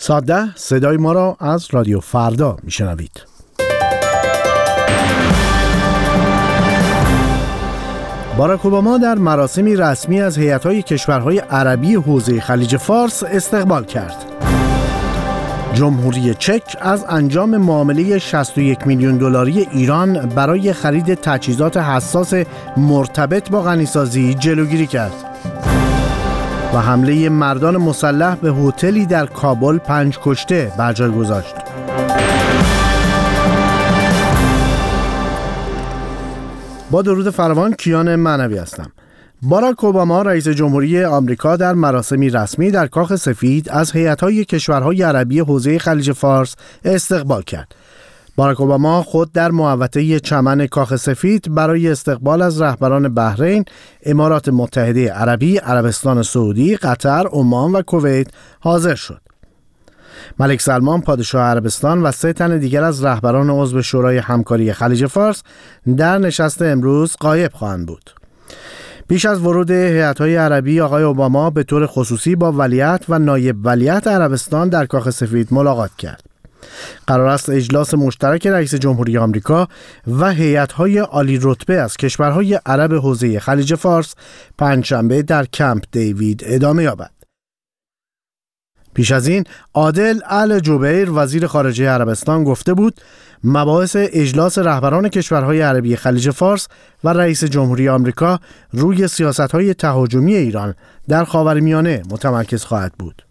ساعت 10 صدای ما را از رادیو فردا میشنوید. باراک اوباما در مراسمی رسمی از هیئت‌های کشورهای عربی حوزه خلیج فارس استقبال کرد. جمهوری چک از انجام معامله 61 میلیون دلاری ایران برای خرید تجهیزات حساس مرتبط با غنیسازی جلوگیری کرد. و حمله مردان مسلح به هتلی در کابل 5 کشته بر جای گذاشت. با درود فراوان، کیان معنوی هستم. باراک اوباما رئیس جمهوری آمریکا در مراسمی رسمی در کاخ سفید از هیئت‌های کشورهای عربی حوزه خلیج فارس استقبال کرد. باراک اوباما خود در محوطه چمن کاخ سفید برای استقبال از رهبران بحرین، امارات متحده عربی، عربستان سعودی، قطر، عمان و کویت حاضر شد. ملک سلمان پادشاه عربستان و 3 تن دیگر از رهبران عضو شورای همکاری خلیج فارس در نشست امروز غایب خواهند بود. پیش از ورود هیئت‌های عربی، آقای اوباما به طور خصوصی با ولیعهد و نایب ولیعهد عربستان در کاخ سفید ملاقات کرد. قرار است اجلاس مشترک رئیس جمهوری آمریکا و هیئت‌های عالی رتبه از کشورهای عرب حوزه خلیج فارس پنجشنبه در کمپ دیوید ادامه یابد. پیش از این عادل الجبیر وزیر خارجه عربستان گفته بود مباحث اجلاس رهبران کشورهای عربی خلیج فارس و رئیس جمهوری آمریکا روی سیاست‌های تهاجمی ایران در خاورمیانه متمرکز خواهد بود.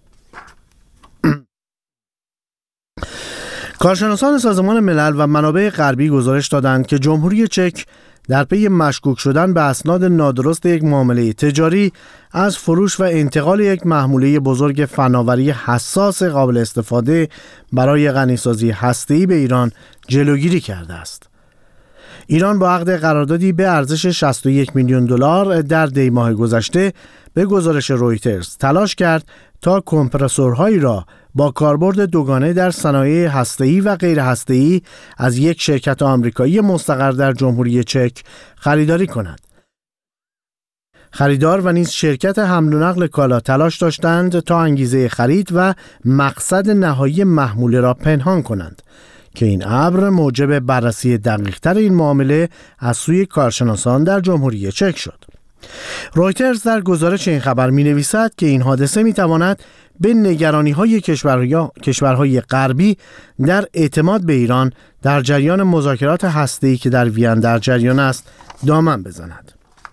کارشناسان سازمان ملل و منابع غربی گزارش دادند که جمهوری چک در پی مشکوک شدن به اسناد نادرست یک معامله تجاری از فروش و انتقال یک محموله بزرگ فناوری حساس قابل استفاده برای غنیسازی هسته‌ای به ایران جلوگیری کرده است. ایران با عقد قراردادی به ارزش 61 میلیون دلار در دی ماه گذشته به گزارش رویترز تلاش کرد تا کمپرسورهایی را با کاربرد دوگانه در صنایع هسته‌ای و غیر هسته‌ای از یک شرکت آمریکایی مستقر در جمهوری چک خریداری کند. خریدار و نیز شرکت حمل و نقل کالا تلاش داشتند تا انگیزه خرید و مقصد نهایی محموله را پنهان کنند که این امر موجب بررسی دقیق‌تر این معامله از سوی کارشناسان در جمهوری چک شد. رویترز در گزارش این خبر می‌نویسد که این حادثه می‌تواند به نگرانی‌های کشورهای غربی در اعتماد به ایران در جریان مذاکرات هسته‌ای که در وین در جریان است دامن بزند.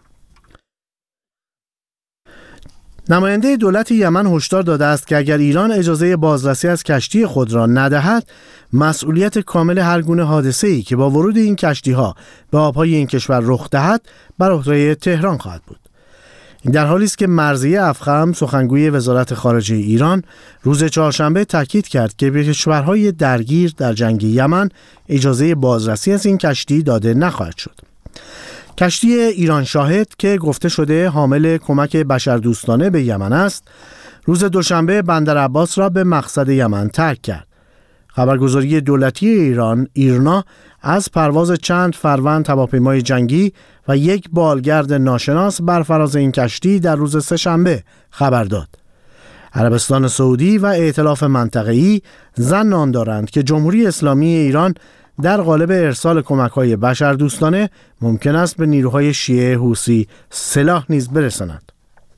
نماینده دولت یمن هشدار داده است که اگر ایران اجازه بازرسی از کشتی خود را ندهد، مسئولیت کامل هر گونه حادثه‌ای که با ورود این کشتی‌ها به آب‌های این کشور رخ دهد بر عهده تهران خواهد بود. این در حالی است که مرضیه افخم سخنگوی وزارت خارجه ایران روز چهارشنبه تاکید کرد که به کشورهای درگیر در جنگ یمن اجازه بازرسی از این کشتی داده نخواهد شد. کشتی ایران شاهد که گفته شده حامل کمک بشردوستانه به یمن است، روز دوشنبه بندر عباس را به مقصد یمن ترک کرد. خبرگزاری دولتی ایران ایرنا از پرواز چند فروند هواپیمای جنگی و یک بالگرد ناشناس بر فراز این کشتی در روز سه‌شنبه خبر داد. عربستان سعودی و ائتلاف منطقه‌ای ظن آن دارند که جمهوری اسلامی ایران در قالب ارسال کمک‌های بشردوستانه ممکن است به نیروهای شیعه حوثی سلاح نیز برساند.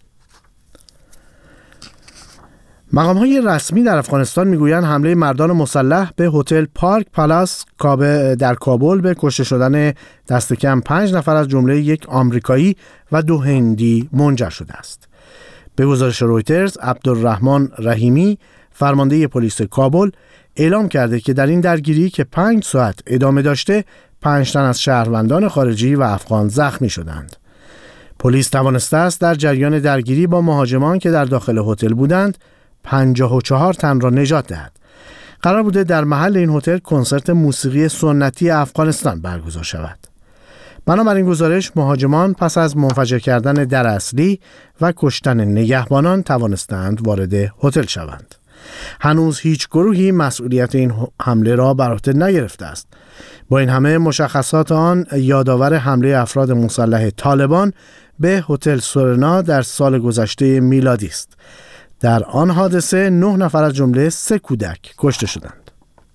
مقام‌های رسمی در افغانستان میگویند حمله مردان مسلح به هتل پارک پالاس در کابل به کشته شدن دست کم 5 نفر از جمله یک آمریکایی و 2 هندی منجر شده است. به گزارش رویترز، عبدالرحمن رحیمی، فرمانده پلیس کابل، اعلام کرده که در این درگیری که 5 ساعت ادامه داشته، 5 تن از شهروندان خارجی و افغان زخمی شدند. پلیس توانسته است در جریان درگیری با مهاجمان که در داخل هتل بودند 54 تن را نجات دهد. قرار بوده در محل این هتل کنسرت موسیقی سنتی افغانستان برگزار شود. بنابراین گزارش، مهاجمان پس از منفجر کردن در اصلی و کشتن نگهبانان توانستند وارد هتل شوند. هنوز هیچ گروهی مسئولیت این حمله را بر عهده نگرفته است. با این همه مشخصات آن یادآور حمله افراد مسلح طالبان به هتل سورنا در سال گذشته میلادی است. در آن حادثه 9 نفر از جمله 3 کودک کشته شدند.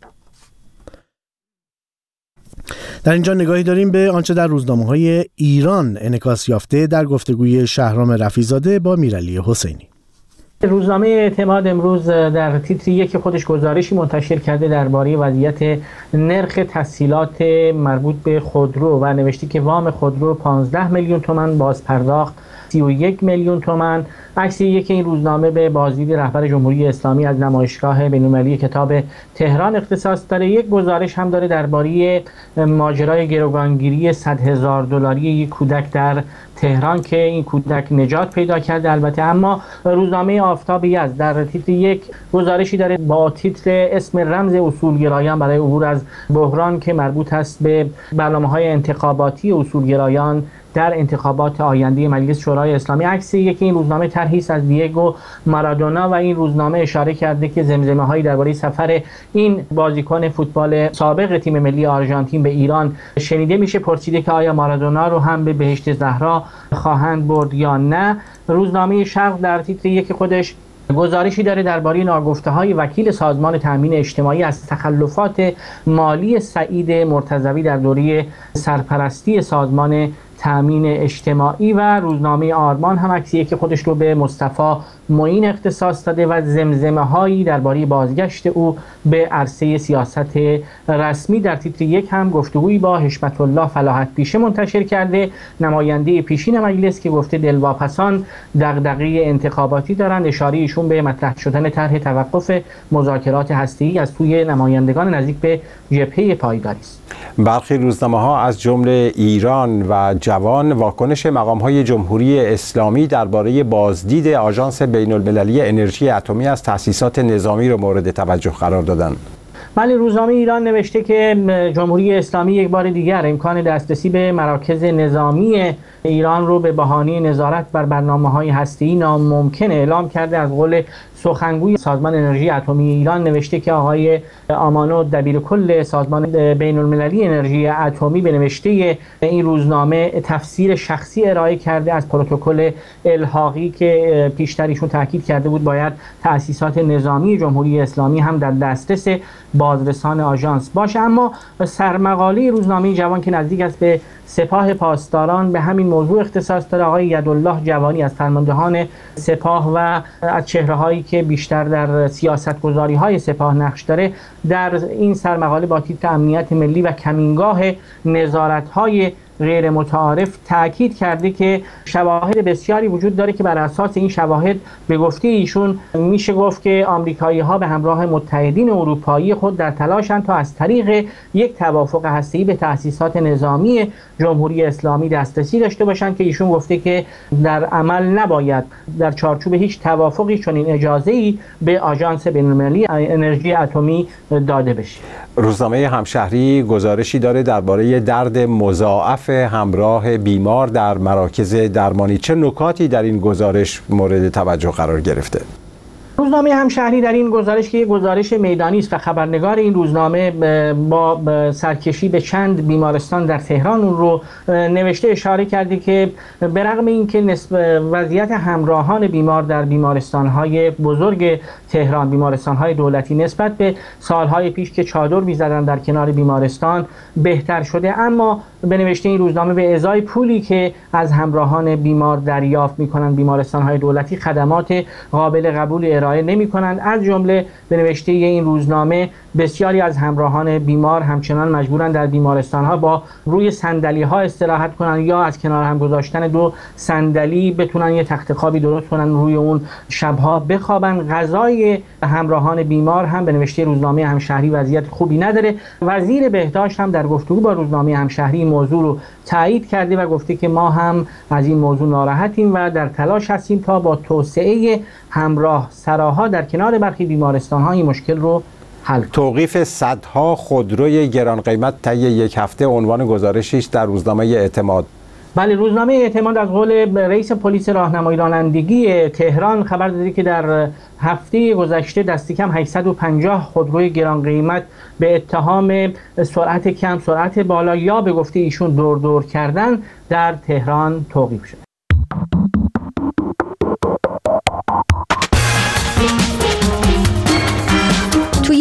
در اینجا نگاهی داریم به آنچه در روزنامه‌های ایران انعکاس یافته در گفتگوی شهرام رفیع‌زاده با میرعلی حسینی. روزنامه اعتماد امروز در تیتر 1 خودش گزارشی منتشر کرده درباره وضعیت نرخ تسهیلات مربوط به خودرو و نوشته که وام خودرو 15 میلیون تومان، بازپرداخت 31 میلیون تومان. عکس یک این روزنامه به بازدید رهبر جمهوری اسلامی از نمایشگاه بین‌المللی کتاب تهران اختصاص داره. یک گزارش هم داره درباره ماجرای گروگانگیری $100,000 یک کودک در تهران که این کودک نجات پیدا کرده. البته اما روزنامه آفتاب یزد در تیتر 1 گزارشی داره با تیتر اسم رمز اصولگرایان برای عبور از بحران که مربوط است به برنامه‌های انتخاباتی اصولگرایان در انتخابات آینده مجلس شورای اسلامی. عکس یکی این روزنامه طرحی است از دیگو مارادونا و این روزنامه اشاره کرده که زمزمه‌هایی درباره سفر این بازیکن فوتبال سابق تیم ملی آرژانتین به ایران شنیده میشه. پرسیده که آیا مارادونا رو هم به بهشت زهرا خواهند برد یا نه. روزنامه شرق در تیتر 1 خودش گزارشی داره درباره ناگفته‌های وکیل سازمان تامین اجتماعی از تخلفات مالی سعید مرتضوی در دوره سرپرستی سازمان تامین اجتماعی. و روزنامه آرمان هم عکسی که خودش رو به مصطفی معین اختصاص داده و زمزمه‌هایی درباره بازگشت او به عرصه سیاست رسمی. در تیتر 1 هم گفتگویی با حشمت الله فلاحت پیشه منتشر کرده، نماینده پیشین مجلس که گفته دلواپسان دغدغه انتخاباتی دارند. اشاره ایشون به مطرح شدن طرح توقف مذاکرات هسته‌ای از سوی نمایندگان نزدیک به جبهه پایداری است. برخی روزنامه‌ها از جمله ایران و جوان واکنش مقام‌های جمهوری اسلامی درباره بازدید آژانس بین‌المللی انرژی اتمی از تأسیسات نظامی را مورد توجه قرار دادند. بله، روزنامه ایران نوشته که جمهوری اسلامی یک بار دیگر امکان دسترسی به مراکز نظامی ایران رو به بهانه نظارت بر برنامه‌های هسته‌ای ناممکن اعلام کرده. از قول سخنگوی سازمان انرژی اتمی ایران نوشته که آقای آمانو دبیرکل سازمان بین‌المللی انرژی اتمی به نوشته این روزنامه تفسیر شخصی ارائه کرده از پروتکل الحاقی که پیشتر ایشون تاکید کرده بود باید تأسیسات نظامی جمهوری اسلامی هم در دسترس بازرسان آژانس باشه. اما سرمقاله روزنامه جوان که نزدیک است به سپاه پاسداران به همین موضوع اختصاص داره. آقای یدالله جوانی از فرماندهان سپاه و از چهره‌هایی که بیشتر در سیاست‌گذاری‌های سپاه نقش داره در این سرمقاله با تیتر امنیت ملی و کمینگاه نظارت‌های غیر متعارف تاکید کرده که شواهد بسیاری وجود داره که بر اساس این شواهد به گفته ایشون میشه گفت که آمریکایی‌ها به همراه متحدین اروپایی خود در تلاشند تا از طریق یک توافق هسته‌ای به تأسیسات نظامی جمهوری اسلامی دسترسی داشته باشند که ایشون گفته که در عمل نباید در چارچوب هیچ توافقی چنین اجازه‌ای به آژانس بین‌المللی انرژی اتمی داده بشه. روزنامه همشهری گزارشی داره درباره درد مضاعف همراه بیمار در مراکز درمانی. چه نکاتی در این گزارش مورد توجه قرار گرفته؟ روزنامه همشهری در این گزارش که یک گزارش میدانی است و خبرنگار این روزنامه با سرکشی به چند بیمارستان در تهران اون رو نوشته اشاره کرده که به رغم اینکه وضعیت همراهان بیمار در بیمارستان‌های بزرگ تهران، بیمارستان‌های دولتی نسبت به سال‌های پیش که چادر می‌زدن در کنار بیمارستان بهتر شده، اما به نوشته این روزنامه به ازای پولی که از همراهان بیمار دریافت می‌کنند بیمارستان‌های دولتی خدمات قابل قبول ارائه نمی‌کنند. از جمله به نوشته این روزنامه بسیاری از همراهان بیمار همچنان مجبورن در بیمارستان‌ها با روی صندلی‌ها استراحت کنن یا از کنار هم گذاشتن 2 صندلی بتونن یه تخت خوابی درست کنن روی اون شب‌ها بخوابن. غذای همراهان بیمار هم به نوشته روزنامه همشهری وضعیت خوبی نداره. وزیر بهداشت هم در گفتگو با روزنامه همشهری این موضوع رو تایید کرده و گفته که ما هم از این موضوع ناراحتیم و در تلاش هستیم تا با توسعه همراه سراها در کنار برخی بیمارستان‌ها این مشکل رو حل. توقیف صدها خودروی گران قیمت طی یک هفته عنوان گزارشی است در روزنامه اعتماد. بله، روزنامه اعتماد از قول رئیس پلیس راهنمایی رانندگی تهران خبر داده که در هفته گذشته دست کم 850 خودروی گران قیمت به اتهام سرعت کم، سرعت بالا یا به گفته ایشون دور کردن در تهران توقیف شد.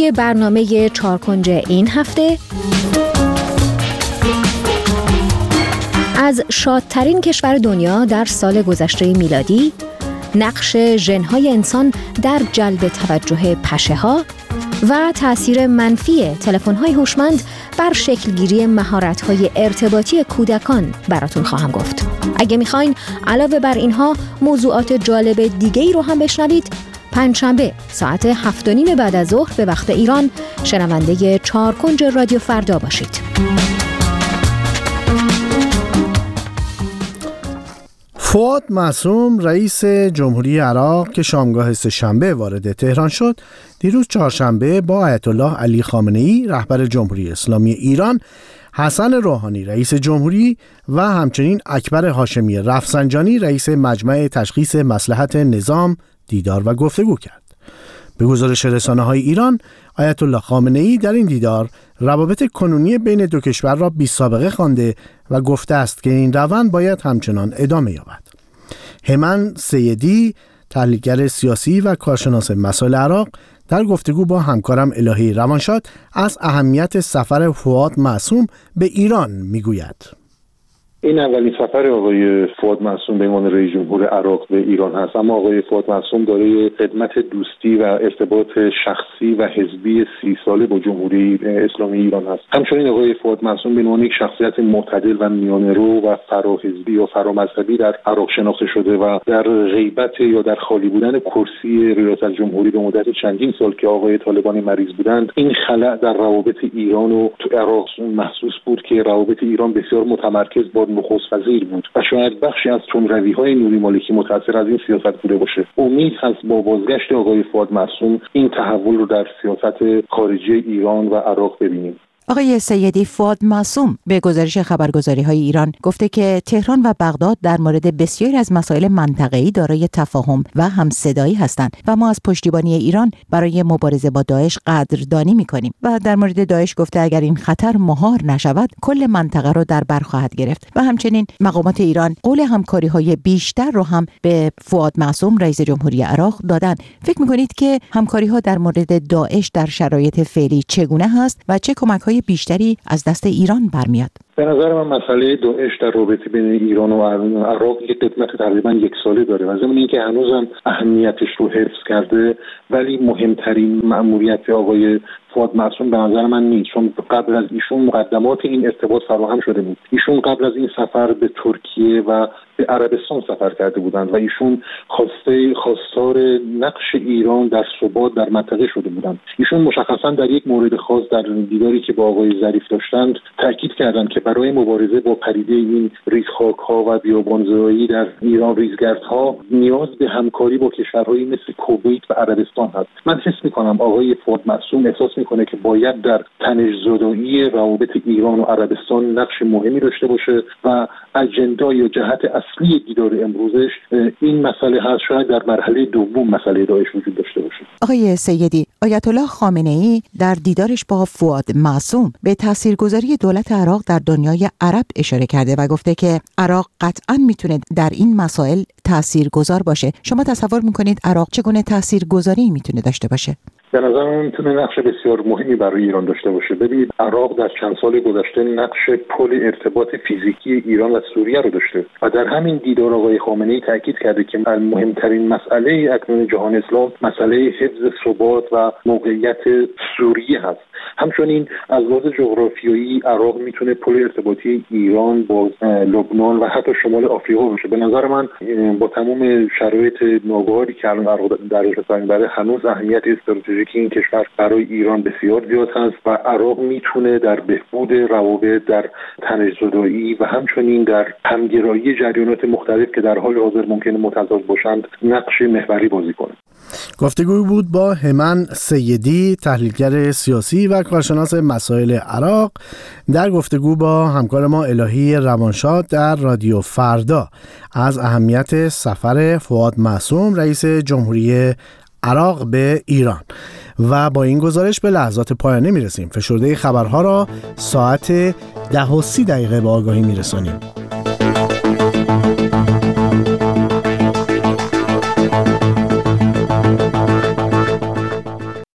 توی برنامه چارکنج این هفته از شادترین کشور دنیا در سال گذشته میلادی، نقش ژن‌های انسان در جلب توجه پشه‌ها و تأثیر منفی تلفن‌های هوشمند بر شکلگیری مهارت‌های ارتباطی کودکان براتون خواهم گفت. اگه میخواین علاوه بر اینها موضوعات جالب دیگه‌ای رو هم بشنوید، پنجشنبه ساعت 7:30 بعد از ظهر به وقت ایران شنونده چارکنج رادیو فردا باشید. فؤاد معصوم رئیس جمهوری عراق که شامگاه سه‌شنبه وارد تهران شد، دیروز چهارشنبه با آیت الله علی خامنه‌ای رهبر جمهوری اسلامی ایران، حسن روحانی رئیس جمهوری و همچنین اکبر هاشمی رفسنجانی رئیس مجمع تشخیص مصلحت نظام دیدار و گفتگو کرد. به گزارش رسانه‌های ایران، آیت الله خامنه‌ای در این دیدار روابط کنونی بین دو کشور را بی‌سابقه خوانده و گفته است که این روند باید همچنان ادامه یابد. همان سیدی، تحلیلگر سیاسی و کارشناس مسائل عراق، در گفتگو با همکارم الهی روانشاد از اهمیت سفر فؤاد معصوم به ایران میگوید. این اولین سفر آقای فؤاد معصوم به عنوان رئیس جمهور عراق به ایران هست، اما آقای فؤاد معصوم دارای خدمت دوستی و ارتباط شخصی و حزبی 30 ساله با جمهوری اسلامی ایران هست. همچنین آقای فؤاد معصوم به عنوان یک شخصیت معتدل و میانه‌رو و فراحزبی و فرامذهبی در عراق شناخته شده و در غیبت یا در خالی بودن کرسی ریاست جمهوری به مدت چندین سال که آقای طالبان مریض بودند، این خلأ در روابط ایران و عراق محسوس بود که روابط ایران بسیار متمرکز با نخست وزیر بود و شاید بخشی از تندروی‌های نوری مالکی متأثر از این سیاست بوده باشه. امید هست با بازگشت آقای فؤاد معصوم این تحول رو در سیاست خارجی ایران و عراق ببینیم. آقای سیدی، فؤاد معصوم به گزارش خبرگزاری‌های ایران گفته که تهران و بغداد در مورد بسیاری از مسائل منطقه‌ای دارای تفاهم و همصدایی هستند و ما از پشتیبانی ایران برای مبارزه با داعش قدردانی می‌کنیم. و در مورد داعش گفته اگر این خطر مهار نشود کل منطقه را در بر خواهد گرفت. و همچنین مقامات ایران قول همکاری‌های بیشتر رو هم به فؤاد معصوم رئیس جمهوری عراق دادن. فکر می‌کنید که همکاری‌ها در مورد داعش در شرایط فعلی چگونه هست و چه کمک‌های بیشتری از دست ایران برمیاد؟ به نظر من مسئله داعش در رابطه بین ایران و عراق یک قدمت تقریبا 1 ساله داره و ضمن اینکه هنوزم اهمیتش رو حفظ کرده، ولی مهمترین مأموریت آقای فؤاد معصوم به نظر من نیست، چون قبل از ایشون مقدمات این ارتباط فراهم شده بود. ایشون قبل از این سفر به ترکیه و به عربستان سفر کرده بودند و ایشون خواستار نقش ایران در ثبات در منطقه شده بودند. ایشون مشخصا در یک مورد خاص در دیداری که با آقای ظریف داشتند تاکید کردند که برای مبارزه با پدیده این ریزخاک‌ها و بیابان‌زایی در ایران، ریزگردها، نیاز به همکاری با کشورهایی مثل کویت و عربستان هست. من حس می‌کنم آقای فؤاد معصوم احساس می‌کنه که باید در تنش‌زدایی روابط ایران و عربستان نقش مهمی داشته باشه و اجندا یا جهت اصلی دیدار امروزش این مسئله هست. شاید در مرحله دوم مسئله داعش وجود داشته باشه. آقای سیدی، آیت الله خامنه‌ای در دیدارش با فؤاد معصوم به تاثیرگذاری دولت عراق در دنیای عرب اشاره کرده و گفته که عراق قطعاً میتونه در این مسائل تاثیرگذار باشه. شما تصور میکنید عراق چگونه تاثیرگذاری میتونه داشته باشه؟ به نظر من میتونه نقش بسیار مهمی برای ایران داشته باشه. ببینید عراق در چند سال گذشته نقش پل ارتباط فیزیکی ایران و سوریه رو داشته و در همین دیدار آقای خامنه‌ای تاکید کرده که مهمترین مسئله اکنون جهان اسلام مسئله حفظ ثبات و موقعیت سوریه هست. همچنین از لحاظ جغرافیایی عراق میتونه پل ارتباطی ایران با لبنان و حتی شمال آفریقا باشه. به نظر من با تمام شرایط ناگواری که الان عراق درش داره هنوز اهمیت استراتژیک این کشور برای ایران بسیار زیاد هست و عراق میتونه در بهبود روابط، در تنش‌زدایی و همچنین در همگرایی جریانات مختلف که در حال حاضر ممکنه متضاد باشند نقش محوری بازی کنه. گفتگوی بود با همان سیدی، تحلیلگر سیاسی و کارشناس مسائل عراق، در گفتگو با همکار ما الهی روانشاد در رادیو فردا از اهمیت سفر فؤاد معصوم رئیس جمهوری عراق به ایران. و با این گزارش به لحظات پایانه میرسیم. فشرده خبرها را ساعت 10:30 به آگاهی میرسانیم.